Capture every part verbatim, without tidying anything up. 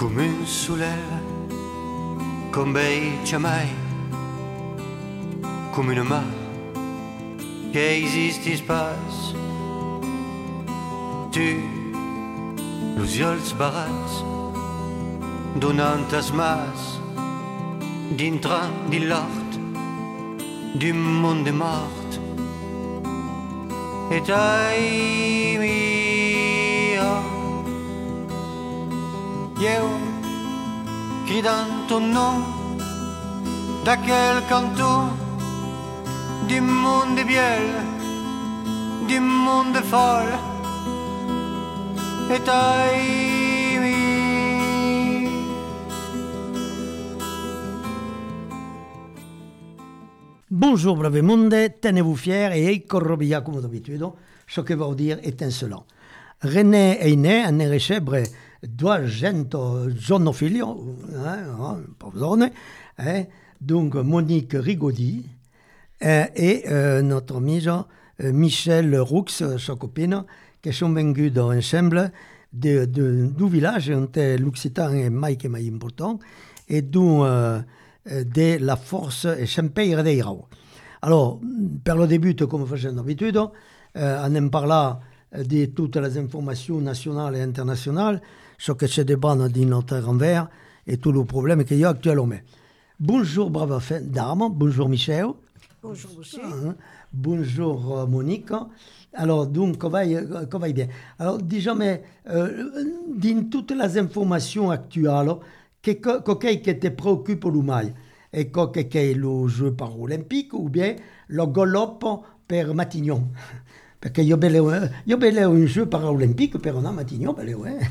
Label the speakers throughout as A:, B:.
A: come un soleil, comme jamais, come une main che esiste space. Tu, los ulls barats, donant tas mas, dintre de l'art, du monde mort. Et ai mia, io, cridant ton nom, d'aquel canton, du monde biel, du monde folle. Et ai mi.
B: Bonjour brave monde, tenez-vous fiers et corrobia comme d'habitude, ce que vuol dire étincelant. René è né a Nerescebre duecento giorno figlio, eh, pardonne, eh, donc Monique Rigaudy eh, et euh, notre amico euh, Michel Roux, sa copine, qui sont venus ensemble de, de, du village où l'Occitan est mai que mai important et d'où euh, de la force Saint-Pierre d'Eirao. Alors, per le début, comme faisons d'habitude, euh, on en parla de toutes les informations nationales et internationales, ce que se débat dans notre envers et tous les problèmes qu'il y a actuellement. Bonjour, brave dame. Bonjour, Michel.
C: Bonjour, monsieur.
B: Uh, bonjour, Monique. Alors, donc, comment va bien? Alors, déjà, mais, euh, dans toutes les informations actuelles, qu'est-ce qui te préoccupe le mai? Et qu'est-ce que le jeu paralympique ou bien le galop per Matignon? Parce que io bello, io bello un jeu paralympique per un Matignon, bello, eh?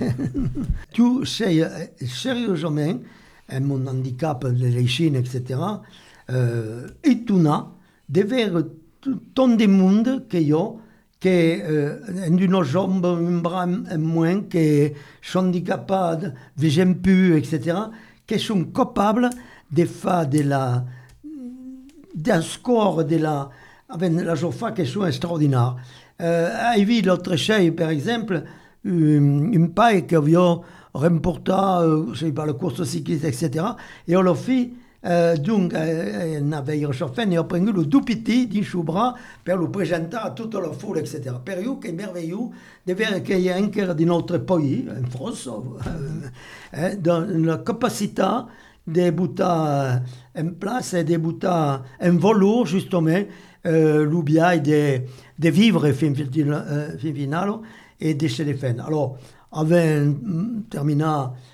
B: Tu sais, sérieusement, mon handicap de la Chine, et cetera, euh, étonnant de voir tant de monde que io, che euh, une jambe, un bras moins, qui sont handicapés, vision plus, et cetera, qui sont capables de faire de la, d'un score de la, avec la jofa qui sont extraordinaires. Euh, J'ai vu l'autre chose, par exemple, une, une paille qui avait remporté, euh, je sais pas, le course cycliste, et cetera. Et on l'a fait. Euh, donc, euh, on avait réchauffé et on a pris le tout petit d'un sous-bras pour le présenter à toute la foule, et cetera. Per eux, c'est merveilleux de voir qu'il y a encore de notre pays, en France, euh, dans la capacité de bouter en place et de bouter en volo, justement, euh, l'oubli de, de vivre fin, fin, fin final et de se défendre. Alors, avant terminé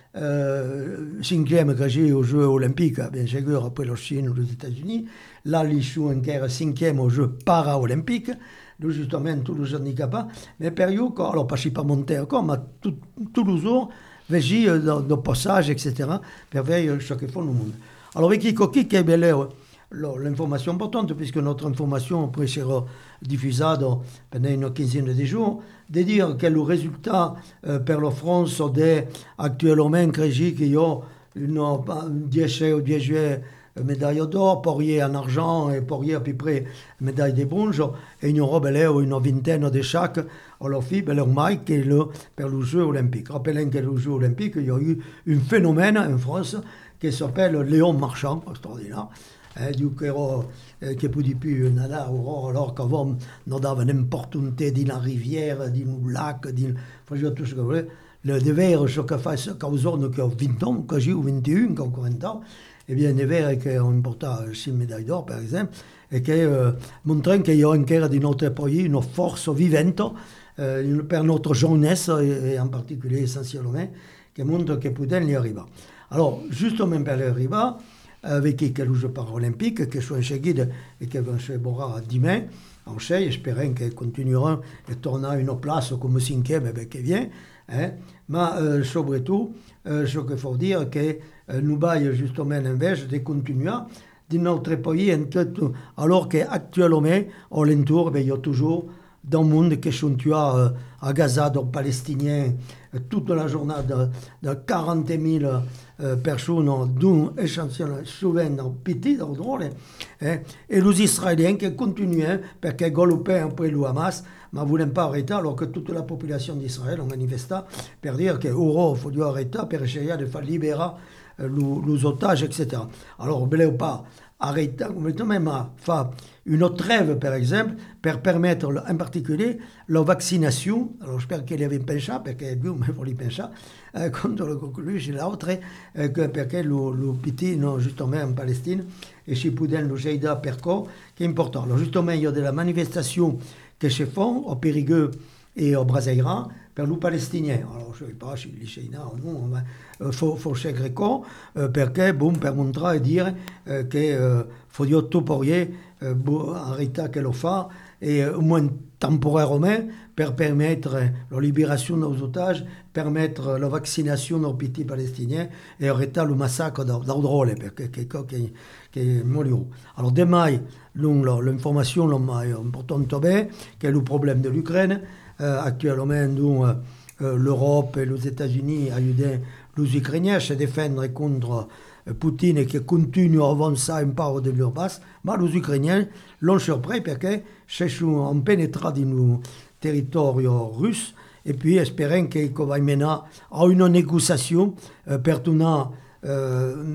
B: Euh, cinquième que j'ai aux Jeux Olympiques, bien sûr, après la Chine ou les États-Unis. Là, ils sont encore cinquième aux Jeux Paralympiques, donc justement, tous les handicapés. Mais per io, alors, pas si pas monter encore, mais tous les jours, j'ai de passage, et cetera, pour voir ce que font le monde. Alors, avec qui est belle l'information importante, puisque notre information après sera diffusée pendant une quinzaine de jours, de dire que le résultat euh, per la France est actuellement qu'il y a une dix ou dix juillet médaille d'or, Poirier en argent et Poirier à peu près médaille de bronze, et une robe une vingtaine de chaque, on leur fait le mai que le, per le Jeu olympique. Rappelons que le Jeu olympique, il y a eu un phénomène en France qui s'appelle Léon Marchand, extraordinaire. Eh, diu che, ero, eh, che poi di più nadare alors qu'avant nadava n'importe un té dans la rivière, dans un lac, faceva tutto ce che voleva. Le dever, ce che fa causano che ho vingt ans, che j'ai eu vingt et un, che ho quarante ans, e bien è vero che ho importato six médailles d'or, per esempio, e che eh, mostrano che io ancora di nostro paese una forza vivente eh, per notre jeunesse, e, e in particolare essentiellement, che montre che possiamo arrivare. Alors, justement per arrivare, avec les Jeux paralympiques qui sont seguides et qui vont se boire demain en Chine, espérons qu'ils continueront et tourner une place comme cinquième qui vient. Hein. Mais euh, surtout, euh, ce qu'il faut dire, c'est que euh, nous avons justement l'envers de continuer dans notre pays, alors qu'actuellement, au l'entour, il y a toujours dans le monde qui sont tués euh, à Gaza, donc palestiniens, toute la journée de, de quarante mille euh, personnes, dont échantillon souvent petit, drôle, hein, et les Israéliens qui continuent, parce qu'ils galopaient un peu le Hamas, mais ne voulaient pas arrêter, alors que toute la population d'Israël a manifesté pour dire qu'il faut arrêter, pour essayer de faire libérer euh, les, les otages, et cetera. Alors, on ne voulait pas arrêter, on même à faire une trêve, par exemple, pour permettre en particulier la vaccination. Alors, j'espère qu'il y avait un penchant, parce que lui, il faut les penchants, euh, contre le coqueluche et l'autre, euh, parce que le, le petit, non, justement, en Palestine, et chez Pouden, le Jaïda Perco, qui est important. Alors, justement, il y a de la manifestation que se font au Périgueux et au Brazzaville pour les Palestiniens. Alors, je ne sais pas si les Chinois ou non, il faut, faut chez Gréco, euh, parce que, bon, pour montrer et dire euh, qu'il euh, faut dire tout pour y euh, arrêter qu'elle le fait, et euh, au moins temporairement, pour permettre la libération des otages, permettre la vaccination des petits Palestiniens et arrêter le massacre d'Audrole, parce que c'est quelque chose qui, qui est malheureux. Alors, demain, l'information importante est que le problème de l'Ukraine, euh, actuellement, dont euh, l'Europe et les États-Unis aident les Ukrainiens à se défendre contre euh, Poutine et qui continuent à avancer un peu de leur base, mais les Ukrainiens l'ont surpris parce qu'ils ont pénétré dans le territoire russe et puis espérant qu'il va mener à une négociation euh, pour donner euh,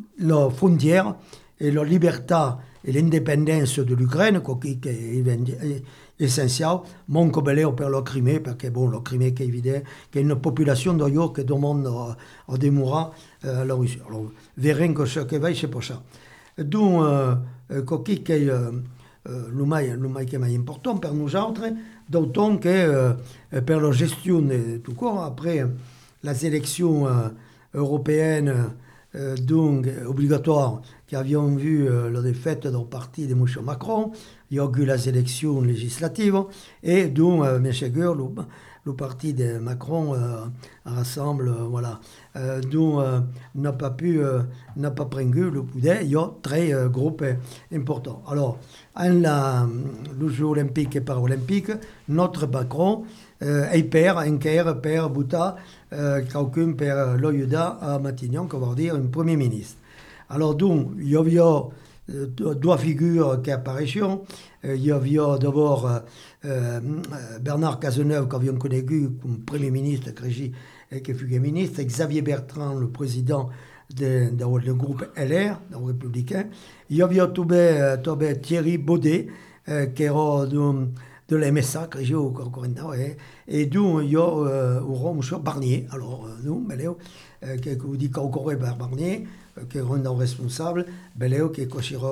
B: la frontière et la liberté et l'indépendance de l'Ukraine, qui est essentiel, mon cobelé per la Crimée, parce que bon, la Crimée qui est évident, qu'il y a une population d'ailleurs qui demande à, à démourir euh, la Russie. Alors, verrons que ce qui va, c'est pour ça. Donc, euh, qui est euh, le mai, le mai qui est important pour nous autres, d'autant que euh, pour la gestion de tout court, après les élections euh, européennes, euh, donc obligatoires, qui avions vu euh, la défaite d'un parti de M. Macron, il y a eu les élections législatives, et donc, euh, bien sûr, le, le parti de Macron euh, rassemble, euh, voilà, euh, donc euh, n'a pas pu, euh, n'a pas pris le poudet, il y a très euh, groupes importants. Alors, en la, le Jeux olympiques et paralympiques, notre Macron euh, est père, un quart, père Bouta, euh, quelqu'un père Loyuda à Matignon, qu'on va dire un premier ministre. Alors, donc, il y avait euh, deux figures qui apparaissent. Euh, il y avait d'abord euh, euh, Bernard Cazeneuve, qu'avions connu comme Premier ministre, et qui fut ministre, et Xavier Bertrand, le président du groupe L R, le républicain. Il y avait euh, Thierry Baudet, euh, qui era de, de la M S A, qui au Corinthia, et donc il y a euh, M. Barnier. Alors, nous, euh, qui vous dit qu'au Barnier, qui est un responsable, Beléo qui est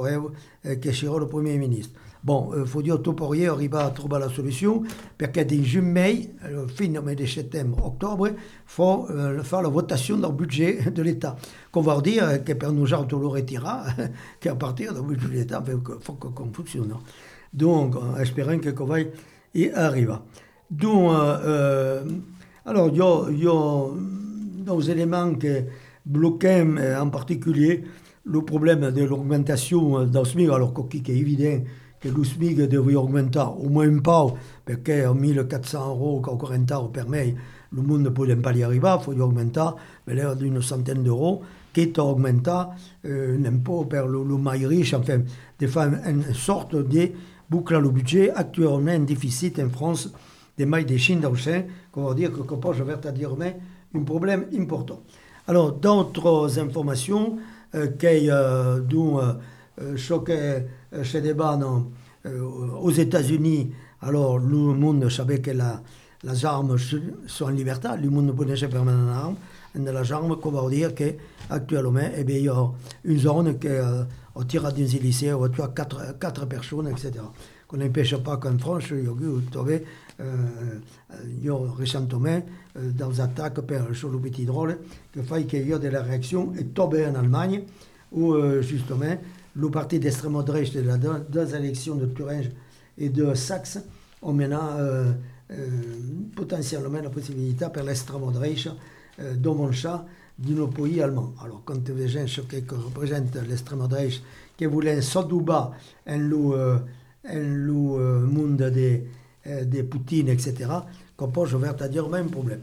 B: le Premier ministre. Bon, il euh, faut dire que tout pourriez arriver à trouver la solution, parce que dès juillet, le fin de septembre, octobre, il faut euh, faire la votation dans le budget de l'État. Qu'on va dire que pour nous, on le retira, qu'à partir du budget de l'État, il faut qu'on fonctionne. Donc, en espérant que qu'on va y arriver. Donc, euh, euh, alors, il y a, y a des éléments qui bloquent en particulier le problème de l'augmentation d'un SMIC, alors qu'il est évident que le SMIC devrait augmenter au moins un peu, parce qu'à mille quatre cents euros, qu'au Corinthia permet, le monde ne peut pas y arriver, il faut y augmenter, mais là, d'une centaine d'euros, qui est augmenté euh, l'impôt pour le, le maille riche, enfin, de faire une sorte de boucle à le budget, actuellement un déficit en France des mailles des Chines d'Auchin, qu'on va dire que qu'on peut, je vais te dire, mais un problème important. Alors, d'autres informations, euh, qui, euh, dont euh, choquaient ce débat non, euh, aux États-Unis, alors le monde savait que la, les armes sont en liberté, le monde ne peut pas faire une arme, et de les armes, qu'on va dire qu'actuellement, eh bien, il y a une zone qui euh, tire dans un lycée, on tue quatre, quatre personnes, et cetera. Qu'on n'empêche pas qu'en France, il y a eu, trouvé, euh, il y a récemment, euh, dans les attaques sur le petit drôle, qui fait qu'il y a de la réaction, et tombé en Allemagne, où euh, justement, le parti d'extrême droite de la deux, deux élections de Thuringe et de Saxe ont maintenant euh, euh, potentiellement la possibilité pour l'extrême droite euh, de monter d'un pays allemand. Alors, quand les gens qui représentent l'extrême droite, qui voulaient s'adouber en le, euh, en le euh, monde de, euh, de Poutine, et cetera, qu'on peut, je vais te dire, même problème.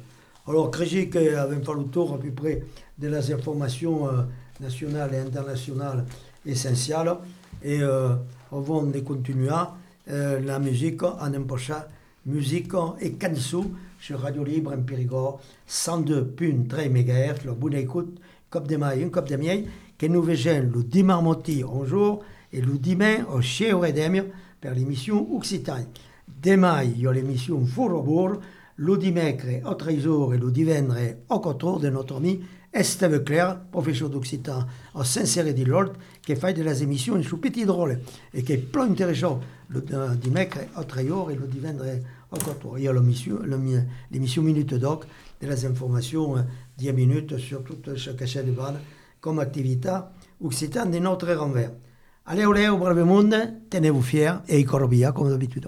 B: Alors, Crégic avait fait le tour à peu près de les informations euh, nationales et internationales essentielles. Et euh, on va continuer euh, la musique en un prochain musique et cançons sur Radio Libre en Périgord, cent deux virgule trois mégahertz. Le bonne écoute, cop de maille, un cop de miel, que nous verrons le dimanche matin un jour et le dimanche au Chez Redemio pour l'émission Occitanie. Demain, il y a l'émission Fourrobourg, le dimanche au treize heures et le dimanche au quatre heures de notre ami Esteve Claire, professeur d'Occitan à Saint-Céré-de-l'Orte, qui fait de les émissions sur Petit Drôle et qui est plus intéressant le dimanche au treize heures et le dimanche au quatre heures. Il y a l'émission, l'émission Minute Doc, de les informations dix minutes sur toute ce cachet de balle comme activité occitane de notre renvers. Allez, allez, au brave monde, tenez-vous fiers et y corbilla comme d'habitude.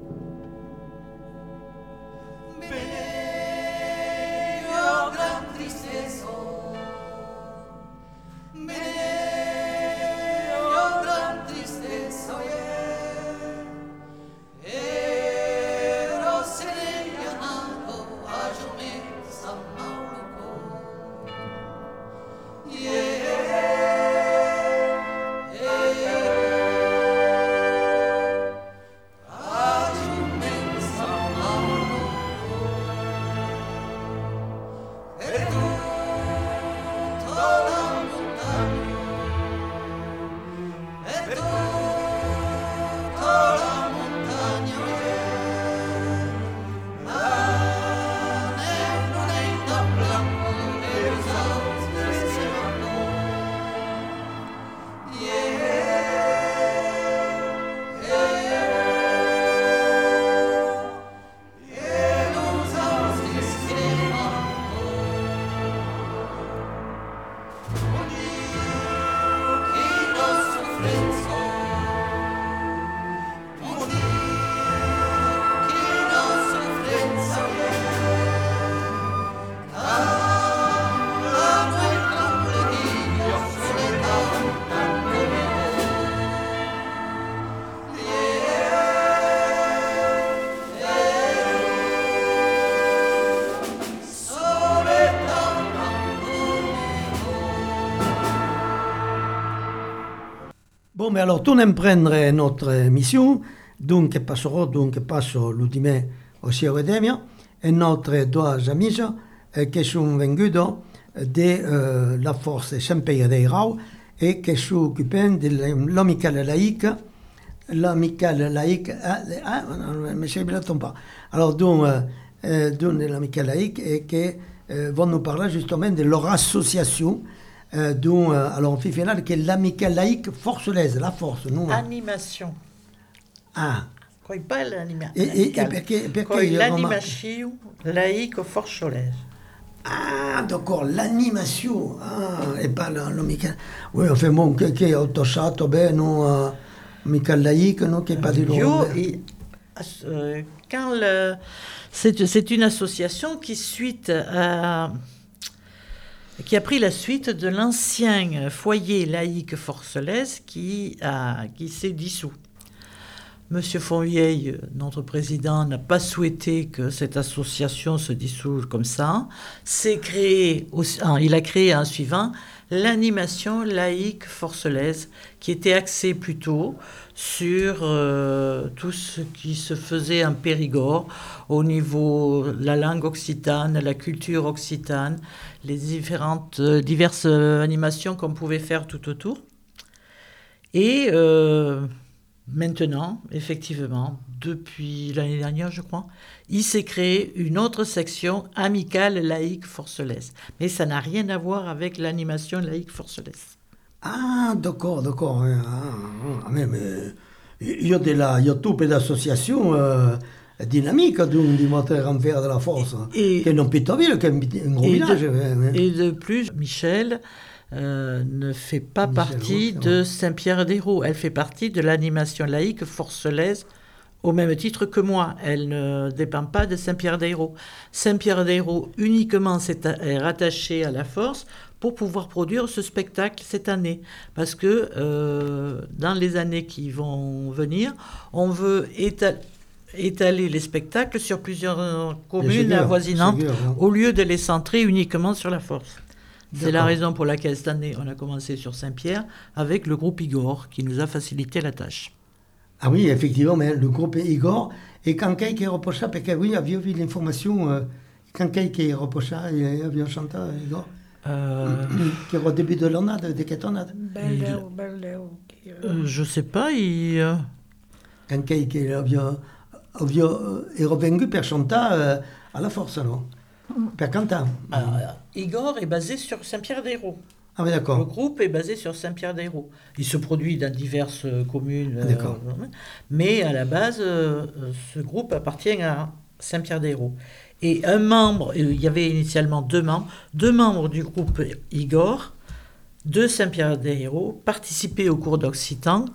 B: Bon, mais alors, torniamo a prendere notre émission, donc passerò, donc passo l'ultime au Chez Redemio, et notre deux amis eh, qui sont venus de euh, la force Saint-Pierre des Raux et qui s'occupent de l'amicale laïque, l'amicale laïque, ah, ah non, mais je ne me pas. Alors, donc, euh, donc l'amicale laïque et qui euh, vont nous parler justement de leur association. Euh, dont, euh, alors on fait final, qui est l'amicale laïque forcelaise, la force, non?
C: Animation.
B: Ah.
C: Quoi il parle l'anima-
B: Et, et, et perché, perché
C: Quoi
B: il
C: l'animation laïque forcelaise.
B: Ah, d'accord, l'animation. Ah, et pas l'amicale. Oui, enfin bon, che, che è autosato, beh, non, uh, amicale laïque, non, che pas di loro.
C: Euh, quand le, c'est, c'est une association qui suite à... qui a pris la suite de l'ancien foyer laïque forcelaise qui, a, qui s'est dissous. Monsieur Fonvieille, notre président, n'a pas souhaité que cette association se dissoute comme ça. C'est créé, il a créé un suivant, l'animation laïque forcelaise, qui était axée plutôt sur euh, tout ce qui se faisait en Périgord, au niveau de la langue occitane, la culture occitane, les différentes, euh, diverses animations qu'on pouvait faire tout autour. Et euh, maintenant, effectivement, depuis l'année dernière, je crois, il s'est créé une autre section amicale laïque forcelaise. Mais ça n'a rien à voir avec l'animation laïque forcelaise.
B: Ah, d'accord, d'accord. Ah, mais, mais, il y a, de la, il y a tout peu d'associations euh, dynamiques du moteur renvers de la force, et, qui est non Pétaville, qui est un gros village.
C: De, et de plus, Michel euh, ne fait pas Michel partie Roux, de Saint-Pierre-des-Roues. Elle fait partie de l'animation laïque forcelaise au même titre que moi. Elle ne dépend pas de Saint-Pierre-des-Roues. Saint-Pierre-des-Roues uniquement est rattaché à la force pour pouvoir produire ce spectacle cette année. Parce que euh, dans les années qui vont venir, on veut éta- étaler les spectacles sur plusieurs
B: Bien
C: communes
B: sûr,
C: avoisinantes
B: c'est sûr, hein.
C: au lieu de les centrer uniquement sur la Force. C'est la
B: D'accord.
C: raison pour laquelle cette année, on a commencé sur Saint-Pierre avec le groupe Igor, qui nous a facilité la tâche.
B: Ah oui, effectivement, mais le groupe Igor, et quand quelqu'un reprocha, parce que oui, aviez vu l'information, euh, quand quelqu'un reprocha, il y avait un chanteur, Igor,
C: Euh,
B: qui est au début de l'année, de quelle année?
D: Bello, bello. che, eh,
C: euh, je sais pas, il... euh,
B: Quand quelqu'un avait, avait, euh, est revenu pour chanter euh, à la Force, alors, pour canter.
C: alors, Igor est basé sur Saint-Pierre-des-Hérault.
B: Ah oui,
C: Le
B: d'accord.
C: groupe est basé sur Saint-Pierre-des-Hérault. Il se produit dans diverses euh, communes. euh,
B: D'accord.
C: mais à la base, euh, euh, ce groupe appartient à Saint-Pierre-des-Hérault. Et un membre, euh, il y avait initialement deux membres, deux membres du groupe Igor de Saint-Pierre-des-Hérault participaient au cours d'occitan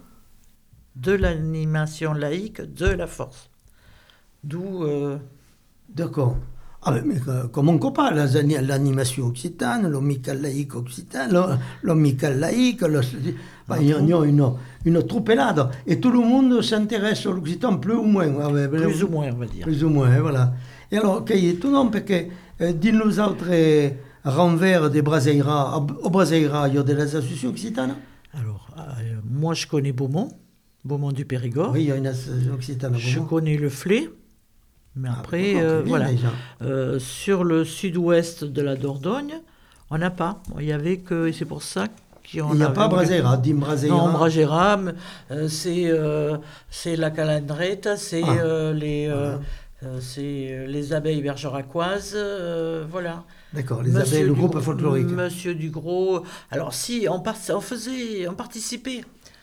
C: de l'animation laïque de la Force. D'où... euh,
B: D'accord. Ah, mais, mais euh, comme on compare la- l'animation occitane, l'omical laïque occitan, le- l'omical laïque, le- bah, il y a il y a une, une troupelade. Et tout le monde s'intéresse à l'occitan plus ou moins. Ah, ouais,
C: plus ou moins, on va dire.
B: Plus ou moins, hein, voilà. Et alors, qu'il y ait tout le monde, parce que euh, dis-nous autres euh, renvers des Braseira, au Braseira, il y a des associations occitanes?
C: Alors, euh, moi, je connais Beaumont, Beaumont du Périgord.
B: Oui, il y a une association occitane. à
C: Je
B: Beaumont.
C: connais le Flé. Mais
B: Ah,
C: après,
B: Beaumont,
C: euh,
B: c'est bien,
C: voilà.
B: déjà.
C: Euh, sur le sud-ouest de la Dordogne, on n'a pas. Il y avait que, et c'est pour ça qu'on
B: Il n'y a
C: avait
B: pas
C: voulu-
B: Braseira, dis Braseira.
C: Non, Bragera, euh, c'est euh, c'est la calandrette, c'est
B: Ah.
C: euh, les euh,
B: Voilà.
C: euh, c'est euh, les abeilles bergeracoises, euh, voilà.
B: D'accord, les
C: Monsieur
B: abeilles, le
C: Dugros-
B: groupe folklorique.
C: Monsieur Dugros. Alors si on, part, on faisait, on participait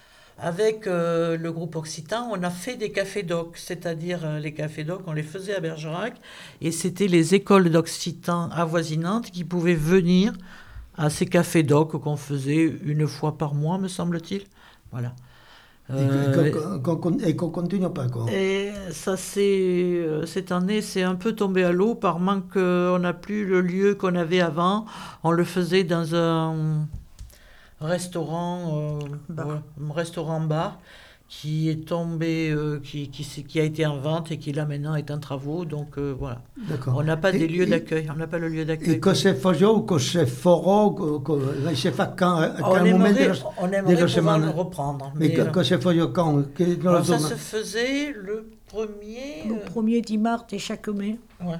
C: avec euh, le groupe Occitan, on a fait des cafés doc, c'est-à-dire euh, les cafés doc, on les faisait à Bergerac, et c'était les écoles d'Occitan avoisinantes qui pouvaient venir à ces cafés doc qu'on faisait une fois par mois, me semble-t-il. Voilà.
B: Et
C: Euh,
B: qu'on- qu'on- qu'on- Et qu'on continue pas, quoi.
C: et ça, c'est euh, cette année, c'est un peu tombé à l'eau par manque. euh, On n'a plus le lieu qu'on avait avant. On le faisait dans un restaurant, euh,
D: Bar.
C: ouais, un restaurant bar, qui est tombé, euh, qui, qui, s'est- qui a été en vente et qui là maintenant est en travaux. Donc euh, voilà.
B: D'accord.
C: On n'a pas
B: Et-
C: des lieux
B: et-
C: d'accueil. On n'a pas le lieu
B: Et
C: d'accueil.
B: que c'est Fojo ou que c'est Foro, que- que- je sais pas quand, à
C: On
B: quel moment de
C: aimerait,
B: la-
C: on
B: de
C: aimerait
B: la
C: pouvoir
B: semaine.
C: le reprendre.
B: Mais
C: Mais,
B: que,
C: euh,
B: que c'est Fojo quand que- dans la
C: alors ça
B: zone-
C: se faisait le premier.
D: Le
C: euh,
D: premier dimanche de chaque mai.
C: ouais.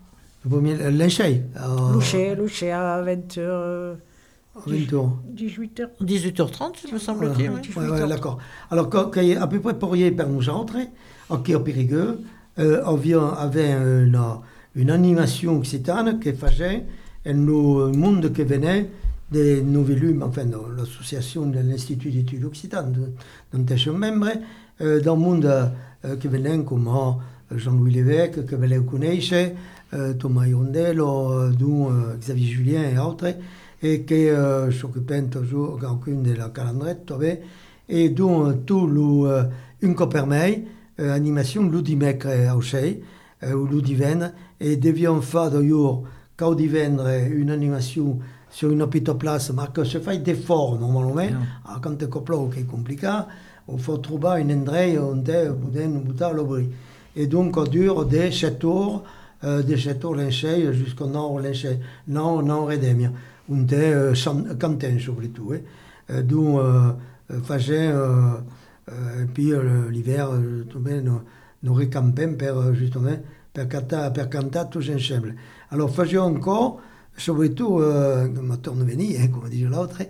B: le premier Linchey, à
D: Louchet, Louchet à vingt heures,
B: vingt heures.
D: dix-huit heures.
C: dix-huit heures trente, me semble-t-il.
B: Voilà.
C: oui.
B: Ouais, ouais, d'accord. Alors, quand, quand il y a à peu près pour y per nous rentrer, ok, au Périgueux, euh, on vient avec une, une animation occitane qui faisait et le monde qui venait des Novelum, enfin, de l'association de l'Institut d'études occitanes, de- dont je suis membre, euh, dans le monde euh, qui venait comme euh, Jean-Louis Lévesque, que vous connaissez, euh, Thomas Irondello, euh, dont euh, Xavier Julien et autres, et qui euh, s'occupaient toujours aucune de la calendrette, et dont euh, tout le, euh, une copermei, euh, animation le dimanche à Auchay, euh, ou le divenne, et devions faire d'ailleurs, quand divendre une animation sur une petite place, mais que se fait d'efforts normalement, ah, quand c'est complot qui est compliqué, il faut trouver un endroit où on peut bouter le bruit. Et donc, on dure des sept heures, euh, des sept heures l'inchey jusqu'au nord l'inchey, non, non, redemia. On est euh, cantin surtout, hein. Euh, donc, euh, euh, faisait, euh, euh, et puis euh, l'hiver, euh, nous, nous récampons pour, euh, justement, pour canter, pour canter tous ensemble. Alors, faisions encore, surtout, euh, ma tourne venir, hein, comme dit l'autre,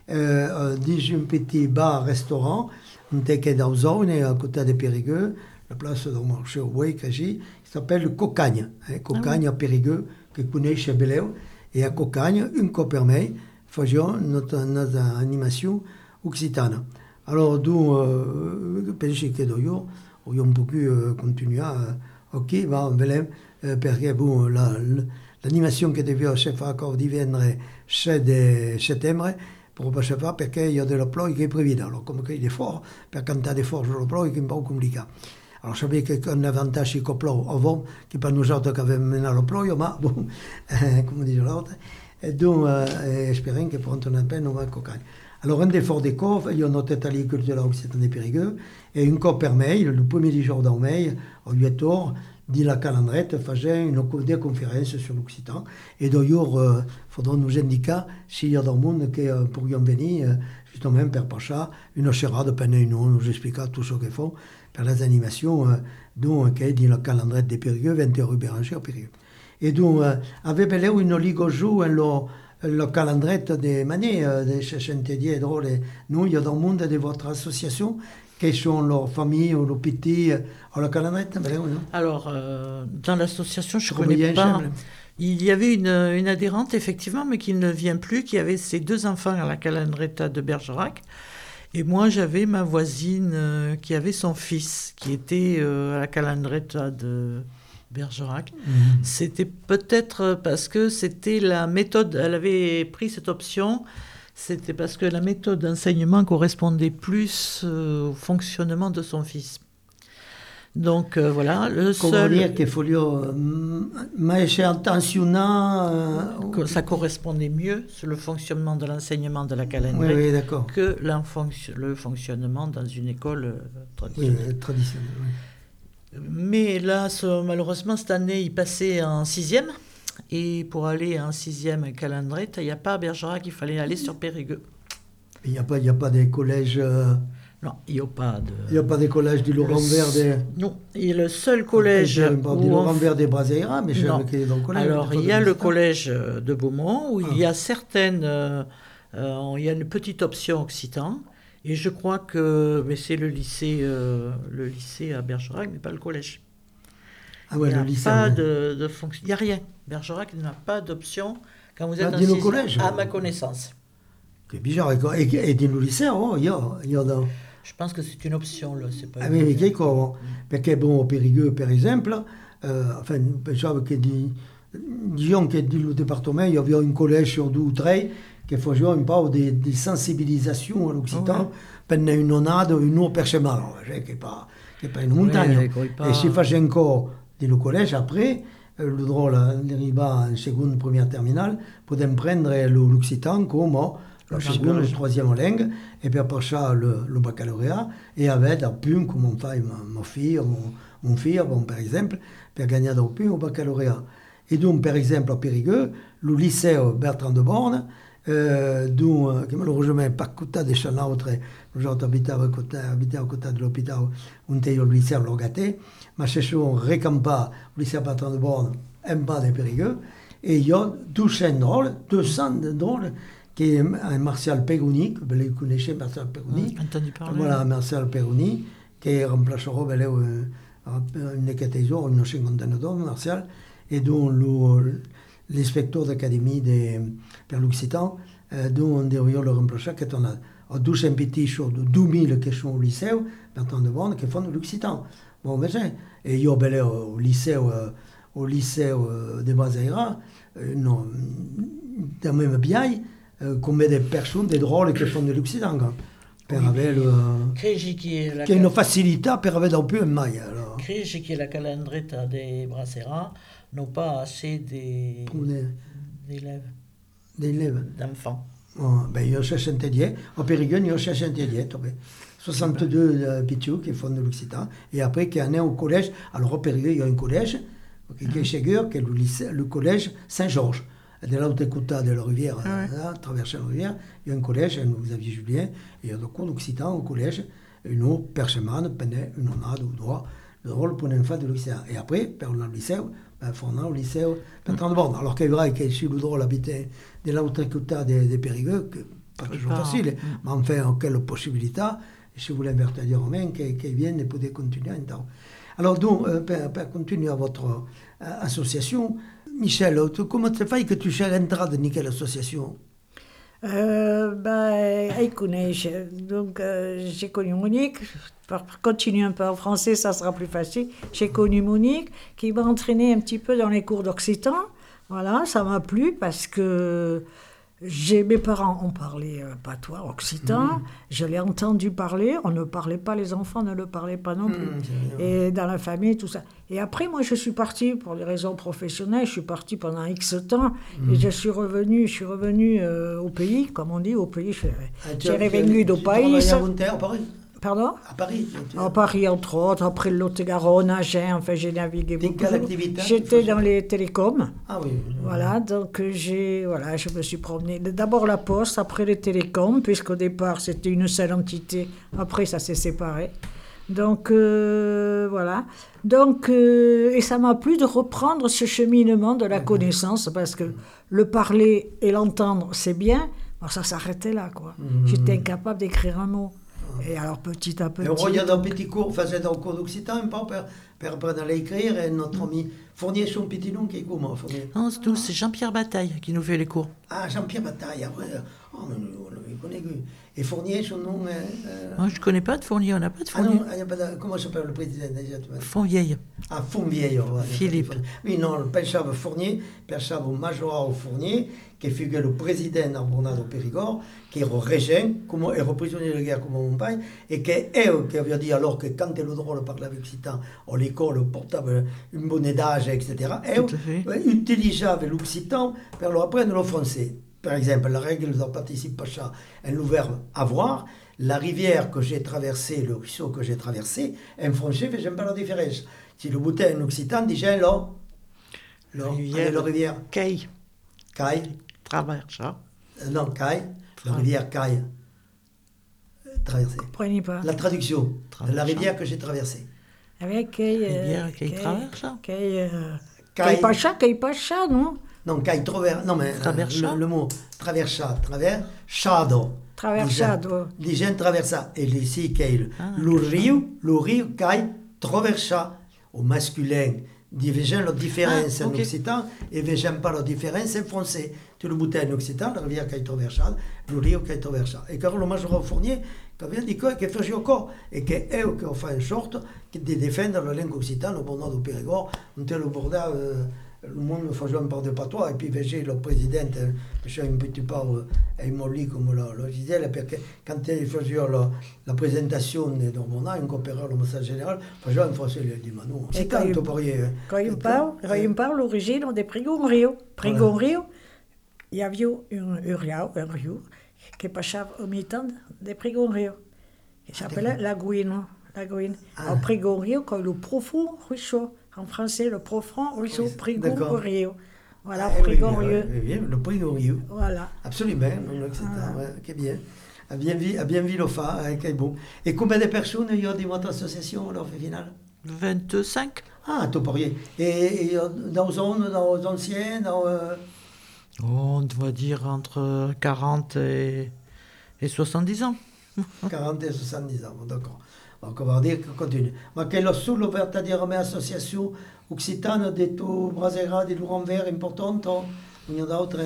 B: euh, euh, un petit bar-restaurant, on était dans la zone, à côté de Périgueux, la place du marché au Bois, qui s'appelle Cocagne. Hein, Cocagne à Périgueux, qui connaît chez Beléo. Et à Cocagne, une copermei, faisions notre, notre animation occitane. Alors, d'où, euh, penso que d'ailleurs, on a pu euh, continuer à, ok, va, on veut, euh, parce que bon, la, l'animation que devait se faire encore divendre c'est de septembre, pour pas se faire parce qu'il y a de l'emploi qui est prévu. Alors, comme il est fort, pour quand il y a des forces de l'emploi, c'est un peu compliqué. Alors, je savais qu'un avantage qui est avant, qui pas nous autres qui avons mené l'emploi, mais bon, comme dit l'autre. Et donc, euh, espérons que pronto un peu, on va cocagne. Alors, un des forts des coffres, il y a notre atelier culturel occitan des Périgueux, et une cop per mail, le premier jour d'un mail, au huit heures, dit la calendrette, faisait une des conférences sur l'occitan. Et d'ailleurs, il euh, faudra nous indiquer s'il y a dans le monde qui euh, pourrions venir, euh, justement, per Pacha, une charade pendant une heure, nous expliquer tout ce qu'ils font, per les animations, euh, donc, qui est dit la calendrette des Périgueux, vingt heures rue Béranger, au Périgueux. Et donc, euh, avait belé une ligue joue, le, le calendrette des manies, euh, des chachentediers drôles. Nous, il y a dans le monde de votre association, qui sont leurs familles ou leurs petits, euh, la calendrette, belé, non?
C: Alors, euh, dans l'association, je ne
B: Comme il y
C: connais
B: a un
C: pas.
B: chef, là.
C: Il y avait une, une adhérente, effectivement, mais qui ne vient plus, qui avait ses deux enfants à la calendretta de Bergerac. Et moi, j'avais ma voisine euh, qui avait son fils, qui était euh, à la calendretta de Bergerac.
B: Mmh.
C: C'était peut-être parce que c'était la méthode, elle avait pris cette option, c'était parce que la méthode d'enseignement correspondait plus euh, au fonctionnement de son fils. Donc euh, voilà, le
B: Come
C: seul...
B: dire che voglio, ma c'è attenzione.
C: que ça correspondait mieux sur le fonctionnement de l'enseignement de la
B: Oui,
C: calendrier
B: oui, d'accord.
C: que l'enfonction- le fonctionnement dans une école euh,
B: Oui,
C: traditionnelle.
B: euh, traditionnel. Oui.
C: Mais là, ce- malheureusement, cette année, il passait en sixième. Et pour aller en sixième calendrier, il n'y a pas à Bergerac, il fallait aller sur Périgueux.
B: Il n'y a pas, il y a pas des collèges, euh,
C: Non, il n'y a pas de...
B: il y a pas des collèges du Laurent
C: Le-
B: Vert.
C: Non, et le seul collège...
B: Je ne parle du
C: où on
B: Laurent Vert des Braseira, mais je
C: Non.
B: sais qu'il est dans le collège.
C: Alors,
B: des
C: il y a
B: fois,
C: le
B: de
C: collège de Beaumont où
B: Ah.
C: il y a certaines. euh, euh, il y a une petite option occitan. Et je crois que. Mais c'est le lycée, euh, le lycée à Bergerac, mais pas le collège.
B: Ah ouais,
C: il n'y
B: le
C: a
B: lycée.
C: pas
B: ouais.
C: de, de fonction. Il n'y a rien. Bergerac n'a pas d'option quand vous êtes
B: Ah,
C: en
B: dis le
C: sixième,
B: collège.
C: à ma connaissance.
B: C'est bizarre. Et, et, et dans le lycée, oh, il y a, il y a dans...
C: Je pense que c'est une option, là. C'est pas
B: Ah
C: une-
B: oui, mais che cosa? Perché bon, au Périgueux, per esempio, euh, enfin, pensavo che di, disons que dans le département, il y avait un collège sur deux ou trois qui faisait un peu de, de sensibilisation à l'occitan
C: Ouais.
B: pendant une onade, une eau per semaine. Alors, je sais que pas, que pas une montagne.
C: Ouais, quoi, pas-
B: Et si faisait encore dans le collège, après, euh, le drôle arriva en seconde, première terminale, pouvait prendre le- l'occitan comme la
C: Comme
B: seconde
C: langage.
B: ou troisième langue, et puis après ça, le, le baccalauréat, et avec un punt, comme on fait ma, ma fille, mon, mon fils, bon, par exemple, pour gagner un punt au baccalauréat. Et donc, par exemple, à Périgueux, le lycée Bertrand de Borne, euh, dont, euh, que malheureusement, pas côté de Chanautre, nous habitons à côté, habité à côté de l'hôpital, où était le lycée Lorgaté, mais ce sont recampés au lycée Bertrand de Borne, en bas de Périgueux, et il y a douze drôles, deux cents drôles, qui est un Martial Perroni, que vous connaissez, Martial Perroni.
C: Entendu parler.
B: Voilà, Martial Perroni, qui remplacera ben, euh, une catégorie, une cinquantaine d'hommes, Martial, et dont le- l'inspecteur d'académie de, pour l'Occitan, euh, dont on devrait le remplacer, qui est on a douze petits sur de deux mille qui sont au lycée, Bertrand de Borne, qui font de l'Occitan. Bon, mais c'est, et il y a ben, au lycée, euh, au lycée euh, de Braseira, euh, non, dans le même biais, euh, combien de personnes, des drôles qui font de l'Occitan, quoi. Per
C: Oui,
B: avere
C: puis-
B: le-
C: Crigi qui est la
B: che è una facilità per avere un più in mai. Alors.
C: Crigi qui est la calendretta des Brassera n'ont pas assez des-
B: Pour des,
C: d'élèves,
B: des élèves.
C: d'enfants.
B: Oh, ben, io ho soixante-dix, a Périgueux, io ho soixante-dix, ben, soixante-deux euh, pitchous qui font de l'Occitan, et après qui en est au collège. Alors, au Périgueux, il y a un collège, qui est Ségur, qui est le, lycée, le collège Saint-Georges. De l'autre côté de la rivière,
C: Ah ouais.
B: là, traversant la rivière, il y a un collège, vous aviez Julien, et il y a des cours d'Occitan au collège, une heure par semaine, pendant une onade ou deux, le rôle pour un enfant de l'Occitan. Et après, per le lycée, ben, on au lycée Bertrand de Borne. Alors qu'il y a que si le drôle habitait de l'autre côté de, de Périgueux, que pas toujours
C: Pas-
B: facile,
C: mm.
B: mais enfin, quelle possibilité, et si vous voulez dire romain, qu'ils qu viennent et pouvaient continuer en temps. Alors, donc, euh, pour, pour continuer à votre euh, association, Michel, tu, comment tu fais que tu cherches à entrer dans quelle association?
D: Euh, ben, elle connaît. je- Donc, euh, j'ai connu Monique. Pour continuer un peu en français, ça sera plus facile. J'ai connu Monique, qui m'a entraîné un petit peu dans les cours d'occitan. Voilà, ça m'a plu parce que j'ai, mes parents ont parlé euh, patois, occitan. Mmh. Je l'ai entendu parler. On ne parlait pas, les enfants ne le parlaient pas non plus. Mmh, et dans la famille, tout ça. Et après, moi, je suis partie pour des raisons professionnelles. Je suis partie pendant X temps. Mmh. Et je suis revenue, je suis revenue euh, au pays, comme on dit, au pays. Je, ah, j'ai revenu au pays.
B: À Paris.
D: Pardon?
B: À Paris.
D: À Paris, entre autres, après le Lot-et-Garonne, Agen, enfin, j'ai navigué beaucoup.
B: Quelle activité?
D: J'étais dans les télécoms.
B: Ah oui.
D: Voilà, donc j'ai, voilà, je me suis promenée. D'abord la Poste, après les télécoms, puisqu'au départ, c'était une seule entité. Après, ça s'est séparé. Donc, euh, voilà. Donc, euh, et ça m'a plu de reprendre ce cheminement de la connaissance, parce que le parler et l'entendre, c'est bien. Alors, ça s'arrêtait là, quoi. Mmh. J'étais incapable d'écrire un mot. Et alors, petit à petit...
B: Et on regarde un petit cours, enfin, c'est un cours d'occitan, un peu, pour apprendre à l'écrire, et notre ami Fournier, son petit nom, qui est comment, Fournier?
C: Non, c'est tout, c'est Jean-Pierre Bataille qui nous fait les cours.
B: Ah, Jean-Pierre Bataille, après, oh, on le connaît. Et Fournier, son nom... Euh...
C: Non, je ne connais pas de Fournier, on n'a pas de Fournier.
B: Ah non, il n'y a pas de... Comment s'appelle le président déjà?
C: Fontvieille.
B: Ah, Fontvieille, ouais,
C: Philippe.
B: Oui, non, le Père Fournier, Père Major Fournier, qui fut le président d'Arbonade au Périgord, qui est régent, comme est prisonnier de guerre comme mon père, et qui est elle qui avait dit alors que quand elle le droit de parler avec occitan, à l'école, au portable, une bonne d'âge, et cetera, elle utilisait l'occitan pour leur apprendre le français. Par exemple, la règle de participe pacha, elle l'ouvert avoir. La rivière que j'ai traversée, le ruisseau que j'ai traversé, en français, je n'aime pas la différence. Si le bouteille en occitan, déjà là,
C: la rivière, la rivière. Caille.
B: Caille.
C: Traversa.
B: Euh, non, Caille. La rivière Caille. Traversée.
D: Comprenez pas.
B: La traduction de la rivière que j'ai traversée.
D: Avec Caille.
C: La rivière Caille Traversa.
D: Caille. Caille Pacha, Caille Pacha, non?
B: Non, Caille Traversa. Non, mais le, le mot traversa, travers, chado.
D: Traversado.
B: Les gens traversa. Et ici, Caille. Ah, le rio, le rio Caille traversa. Au masculin, divisant la différence ah, okay. en occitan et ne pas la différence en français. Tu le bouteille en occitan, la rivière Caille traversa, le rio Caille traversa. Et quand le major Fournier, qui vient dire qu'il faisait encore, et qu'il a fait en sorte de défendre la langue occitane au bord du Périgord, on était le bord euh, le monde faisait un peu de patois, et puis j'ai le président, je un petit peu euh, immolé comme le disait, parce que quand il faisait la, la présentation de Normandie, on coopérait le message général, faisait en français, il a dit, mais non, c'est quand tu pourrais...
D: Quand il parle, quand il parle, l'origine des Prigon Rio. Prigon Rio, il y avait un rio, un rio, qui passait au mi-temps des Prigon Rio, qui s'appelait la Gouine. La Gouine. En Prigon Rio, quand le profond ruisseau. En français, le profond ruisseau, Prigon Rio. Voilà, ah, Prigon Rio.
B: Oui, oui, le Prigon Rio.
D: Voilà.
B: Absolument, voilà. Ouais, c'est bien. À bien vu, à bien vu le fa, c'est bon. Et combien de personnes il y a dans votre association, alors, au final?
C: vingt-cinq.
B: Ah, tout pourriez. Et, et dans zone, dans les anciens, dans... Euh...
C: Oh, on doit dire entre quarante et, et soixante-dix ans.
B: quarante et soixante-dix ans, d'accord. Donc on va dire qu'on continue. Mais quelle est la verdadeira association occitane de tout Brasera, de Laurent Vert importante? Il y en a d'autres.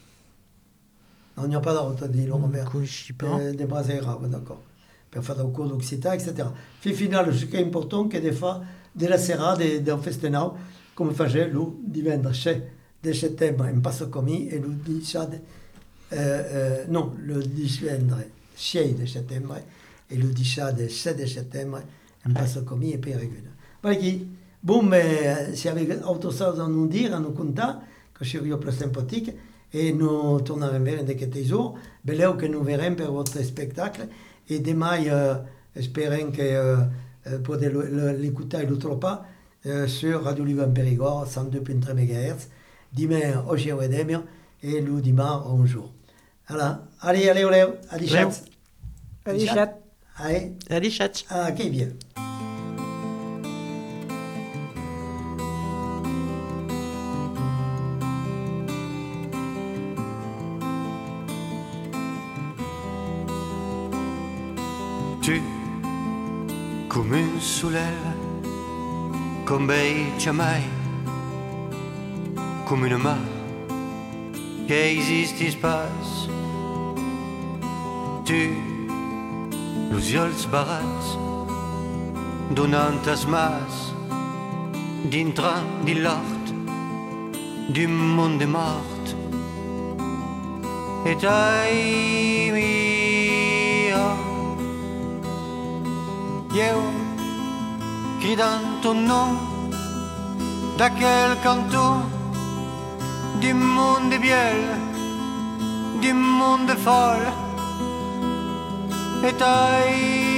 B: Non, il n'y a pas d'autres, de Laurent Vert. De, de Brasera, d'accord. Pour faire des cours d'occitan, et cetera. Puis final, ce qui est important, c'est de faire de la serra, d'un festenau, comme faisait le dimanche de septembre, en passe commis, et le dix non, le dix de septembre. Et le dix-sept septembre, on passe commis et puis régulier. Voilà. Bon, mais si avec autre chose à nous dire, à nous conter, que je suis plus sympathique, et nous tournerons vers de quelques jours, bello que nous verrons pour votre spectacle, et demain, euh, espérons que euh, pour l'écouter l'autre pas, euh, sur Radio Liban Périgord, cent deux virgule trois mégahertz, dimanche au Géo et demi, et le dimanche au jour. Voilà. Allez, allez, allez, à dix chat.
D: À dix chat.
B: Allez.
C: Allez, chat.
B: Ah, ok, bien.
A: Tu, come un soleil, con bei jamais, come une mar che esiste space. Tu, los ulls barats, donant as mas, dintre de l'art, du monde mort, et ai mia. Io gridant ton nom da quel canton du monde biel, du monde folle, et ai